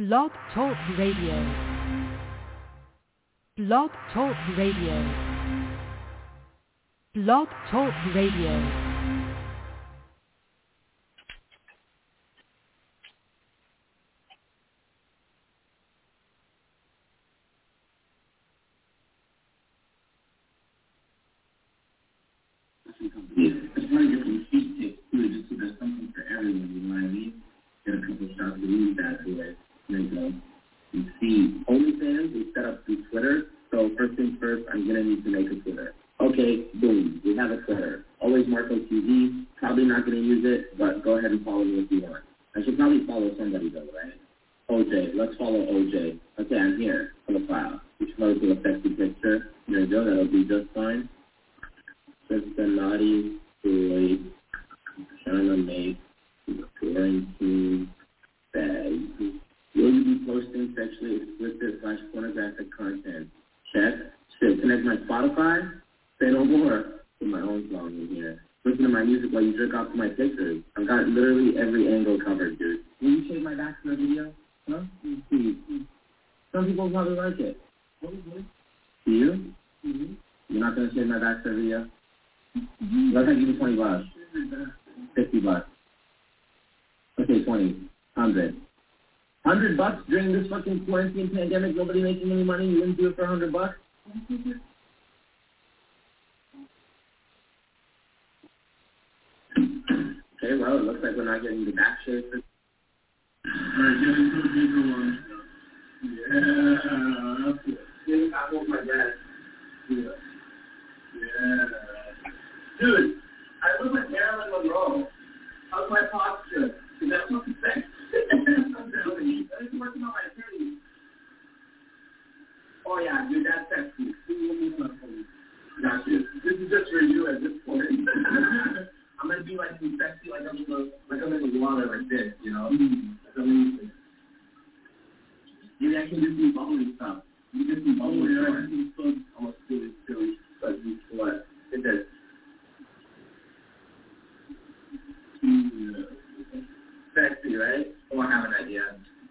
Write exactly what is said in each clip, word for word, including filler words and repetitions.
Blog Talk Radio. Blog Talk Radio. Blog Talk Radio. Yeah, it's hard to get some cheap tips too, just so there's something for everyone, you know what I mean? Get a couple shots of these bad boys. There you go. You see, OnlyFans is set up through Twitter, so first things first, I'm going to need to make a Twitter. Okay, boom, we have a Twitter. Always Marco T V, probably not going to use it, but go ahead and follow me if you want. I should probably follow somebody though, right? O J, let's follow O J. Okay, I'm here, profile. Which one is a sexy picture? There you go, that'll be just fine. Just a naughty boy trying to make quarantine bag. Will you be posting sexually explicit slash pornographic content? Check. Shit, connect my Spotify? Say no more. Put my own song in here. Listen to my music while you jerk off to my pictures. I've got literally every angle covered, dude. Will you shave my back for a video? Huh? See. Some people probably like it. Do you? Mm-hmm. You're not going to shave my back for a video? Mm-hmm. Let's give you twenty bucks. Fifty bucks. Okay, twenty. Hundred. Hundred bucks during this fucking quarantine pandemic, nobody making any money, you wouldn't do it for a hundred bucks? Okay, well, it looks like we're not getting the back shave for... Alright, get into the bigger one. Yeah, that's it. I want my dad. Yeah. Yeah. Dude, I look like Marilyn Monroe. How's my posture? Is that fucking sexy? I'm telling you. I was working on my attorney. Oh, yeah, dude, that's sexy. Got you. This is just for you at this point. I'm going to be like some sexy, like I'm in the, like I'm in the water like this, you know? Mm-hmm. That's amazing. Maybe I can do some bubbly stuff. You can do some bubbly stuff. I'm going to do this silly. Let's do what? It's this. Sexy, right? Oh, I have an idea.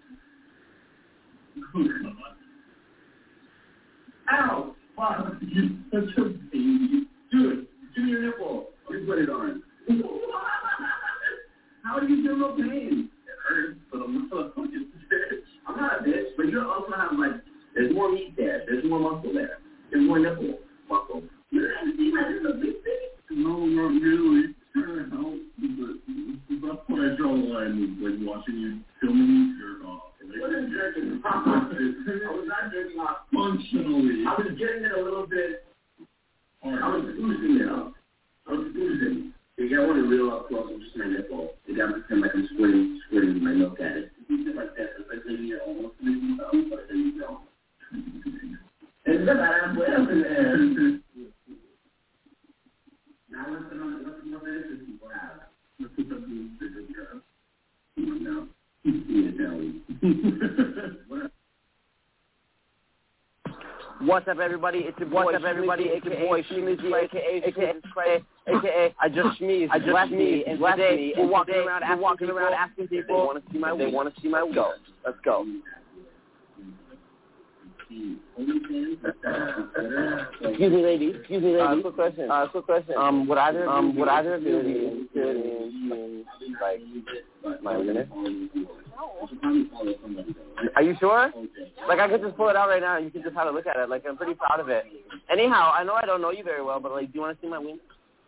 Ow! Wow, you're such a baby. Dude, give me your nipple. Let me put it on. How do you feel no pain? It hurts, but I'm not a fucking bitch. I'm not a bitch, but you also have, like, there's more meat there. There's more muscle there. There's more nipple muscle. You don't have to see my little big thing? No, not really. Trying to help, but that's where I draw the line was like watching you filming you jerk off. What is jerking off? I was not jerking off. Functionally. I was getting it a little bit. Hard. I was boosting it up. I was boosting. You got one real up close with just my nipple. You got to pretend like I'm squirting, squirting my milk at it. You do like that. It's like when you're almost missing something, but then you don't. It's the bad way up in there. Now let's put on the more benefits people have. Let's put something bigger here. Come on now. Yeah, tell me. What's up, everybody? It's your boy. What's up, everybody? It's your boy Shmeezy, aka aka aka I just sneezed. I just sneezed, and today we're walking around, asking walking around asking people they want to see my. They want to see my. Go. Let's go. Excuse me, lady. Excuse me, lady. Uh, quick question. Uh, quick question. Um, would either um would either of you be interested in like my winner? Are you sure? Like I could just pull it out right now. And you can just have a look at it. Like I'm pretty proud of it. Anyhow, I know I don't know you very well, but like, do you want to see my wiener?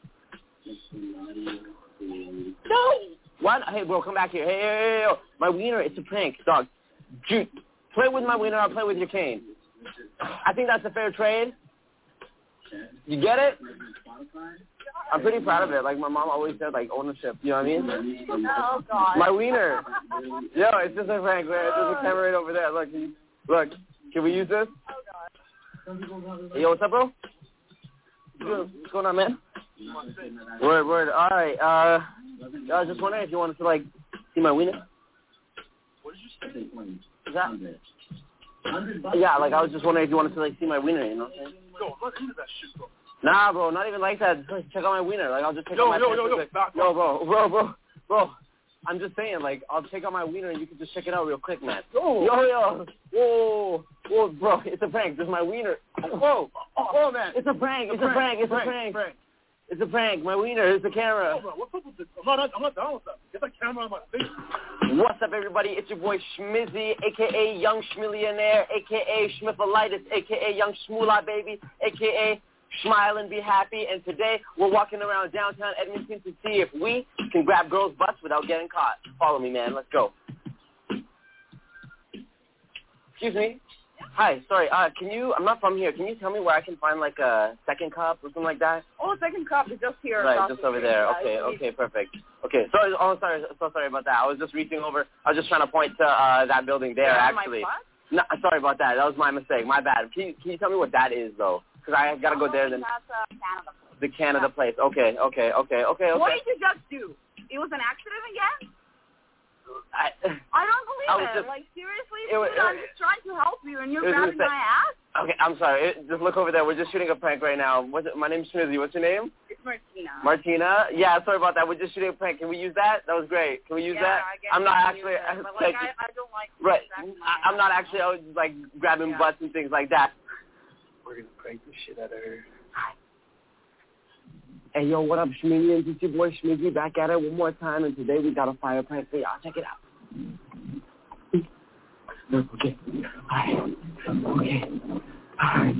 No. What? Hey, bro, come back here. Hey, hey, hey, hey. My wiener. It's a prank, dog. Dude, play with my wiener. I'll play with your cane. I think that's a fair trade. You get it? I'm pretty proud of it. Like, my mom always said, like, ownership. You know what I mean? Oh, God. My wiener. Yo, it's just a prank, man. There's a camera right over there. Look, look. Can we use this? Oh, God. Hey, yo, what's up, bro? What's going on, man? Word, word. All right. Uh, I was just wondering if you wanted to, like, see my wiener. What did you say? Is that? Yeah, like, I was just wondering if you wanted to, like, see my wiener, you know what I'm saying? Yo, I'm not into that shit, bro. Nah, bro, not even like that. Just, like, check out my wiener. Like, I'll just check yo, out my yo, yo, yo, yo, yo, bro, bro, bro, bro. I'm just saying, like, I'll take out my wiener and you can just check it out real quick, man. Yo, yo, whoa, whoa, bro, it's a prank. This is my wiener. Whoa, whoa, man. It's a prank. It's a prank. It's a prank. It's a prank. My wiener is the camera. Oh, what's up with this? I'm not, I'm not down with that. Get that camera on my face. What's up, everybody? It's your boy Schmizzy, a k a. Young Schmillionaire, a k a. Schmiffalitis, a k a. Young Schmoolah Baby, a k a. Smile and be happy. And today, we're walking around downtown Edmonton to see if we can grab girls' butts without getting caught. Follow me, man. Let's go. Excuse me. Hi, sorry, uh, can you, I'm not from here, can you tell me where I can find, like, a second cup or something like that? Oh, second cup is just here. Right, just over there. Okay, okay, perfect. Okay, sorry, oh, sorry, so sorry about that. I was just reaching over, I was just trying to point to uh, that building there, Yeah, actually. my No, sorry about that. That was my mistake. My bad. Can you, can you tell me what that is, though? Because I got to go there. Then That's uh, Canada place. The Canada place. Okay, okay, okay, okay, okay. What did you just do? It was an accident again? I, I don't believe I was it. just, like, seriously, it was, dude, I'm just trying to help you, and you're it was grabbing my ass? Okay, I'm sorry. It, just look over there. We're just shooting a prank right now. What's it, my name's Schmizzy. What's your name? It's Martina. Martina? Yeah, sorry about that. We're just shooting a prank. Can we use that? That was great. Can we use yeah, that? I guess I'm not you actually... can use it, but, like, like, I, I don't like... Right. grabbing my I, I'm not ass. actually, I was, like, grabbing Yeah. butts and things like that. We're going to prank the shit out of her. Hey, yo, what up, Schmizzy? It's your boy Schmizzy back at it one more time, and today we got a fire prank for y'all. Check it out. Okay. All right. Okay. All right.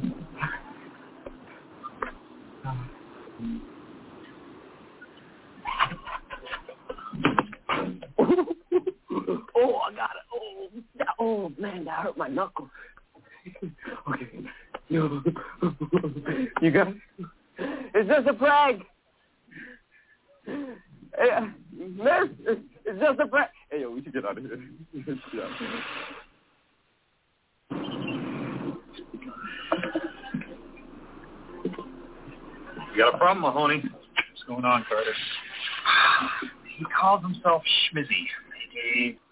Oh, I got it. Oh, that, oh, man, that hurt my knuckle. Okay. Yo. You got it? It's just a prank. Hey, uh, miss, it's, it's just a prank. Hey, yo, we should get out of here. Yeah. You got a problem, Mahoney? What's going on, Carter? He calls himself Schmizzy, a